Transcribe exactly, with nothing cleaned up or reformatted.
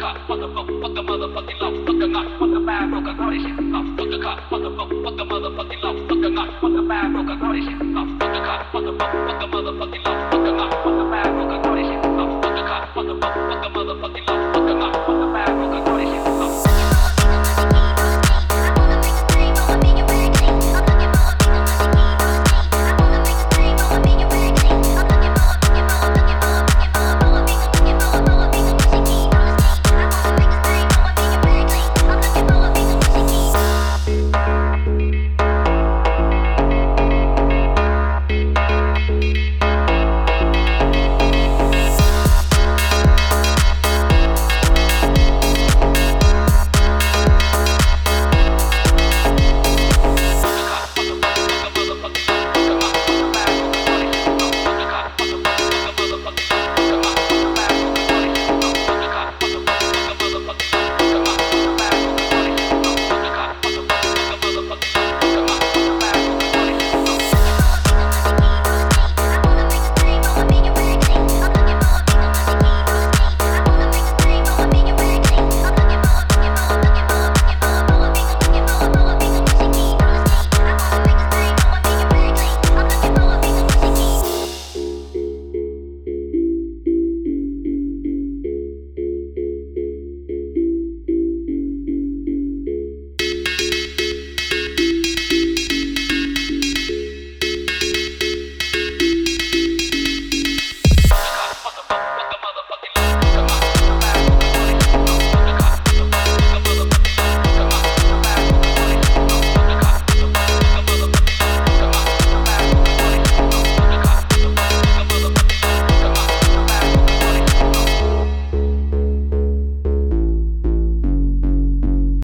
car, fuck the boat, fuck the motherfucking law, fuck the knot, fuck the bad broke, all this shit off. Fuck the car, fuck the boat, fuck the motherfucking law, fuck the knot, fuck the bad broke, all this shit off. Fuck the car, fuck the boat, fuck the